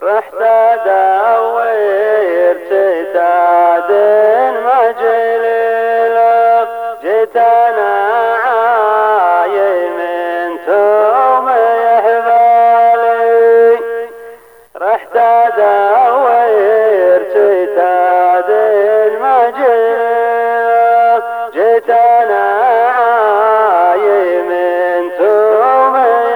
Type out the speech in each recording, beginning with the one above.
رحت ادور ستاد مجلله جيت انا عايم انتم يحبالي رحت ادور ستاد مجلله جيت انا عايم انتم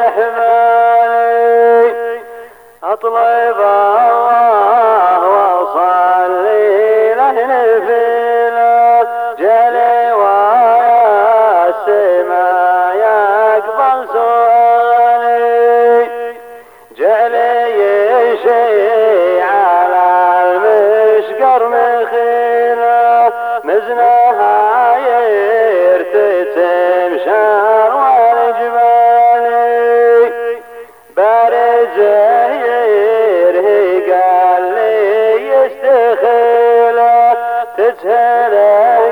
يحبالي اطلب الله واصلي له نفله جلي ويا السما يقبل سؤالي جلي يشي على المشقر مخيله مزنها يرتسم شار والجبالي بارزه تسهل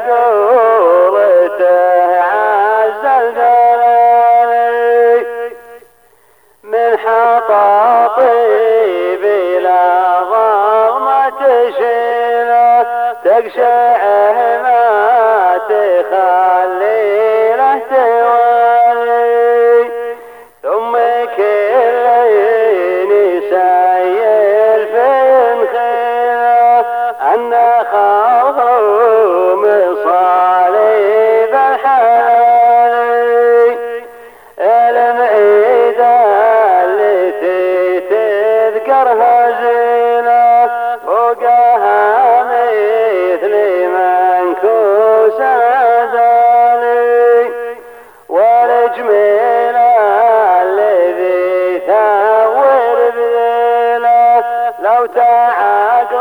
قولته عز الجلال من حطاطي بلا ضغمة تشيله تقشعه ما تخلي له توالي ثم كل يسيل في خيله أن مصالب الحالي المعيد التي تذكرها زينة فوقها مثل منكوس الأزالي والجميل الذي ثور بذيله لو تعاقل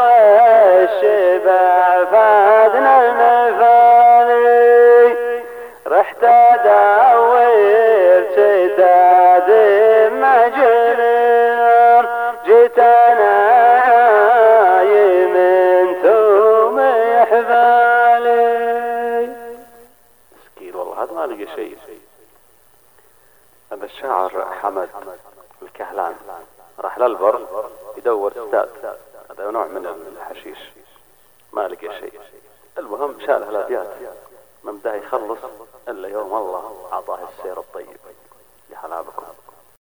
الشبع فادنا المفالي رحت ادور ستاد مجلل جيت انا عايم انتم يحبالي مسكين والله هذا ما لقى شيء. هذا الشاعر حمد الكهلان راح للبر يدور ستاد، هذا نوع من الحشيش ما لقى شيء. المهم شال الابيات ما بده يخلص الا يوم الله اعطاه السير الطيب. يا هلا بكم.